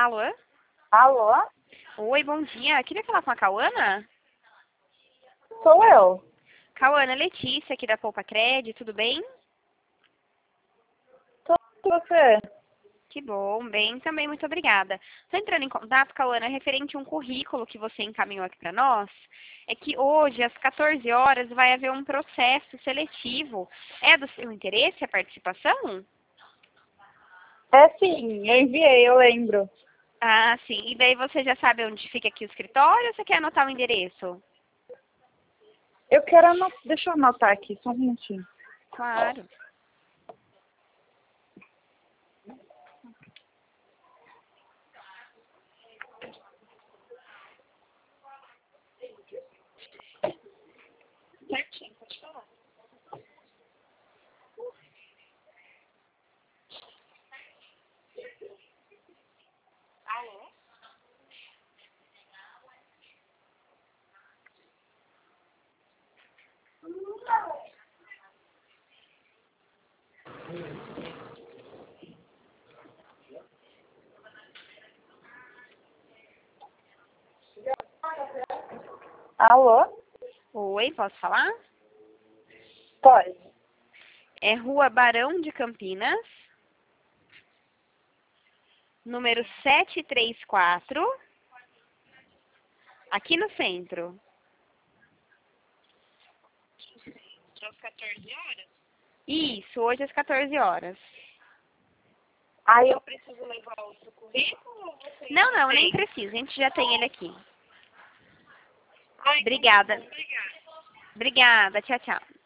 Alô? Alô? Oi, bom dia. Queria falar com a Cauana? Sou eu. Cauana, Letícia aqui da Poupa Cred, tudo bem? Tô com você. Que bom, bem, também muito obrigada. Estou entrando em contato, Cauana, referente a um currículo que você encaminhou aqui para nós. É que hoje, às 14 horas, vai haver um processo seletivo. É do seu interesse a participação? É sim, eu enviei, eu lembro. Ah, sim. E daí você já sabe onde fica aqui o escritório ou você quer anotar o endereço? Eu quero anotar, deixa eu anotar aqui, só um minutinho. Claro. Certinho, pode falar. Alô? Alô? Oi, posso falar? Pode. É Rua Barão de Campinas, número 734, aqui no centro. Às 14 horas? Isso, hoje às 14 horas. Aí eu preciso levar outro currículo ou você Não, já não, nem tem? precisa. A gente já tem ele aqui. Ah, então tá Obrigada. bom, obrigada. Obrigada. Tchau, tchau.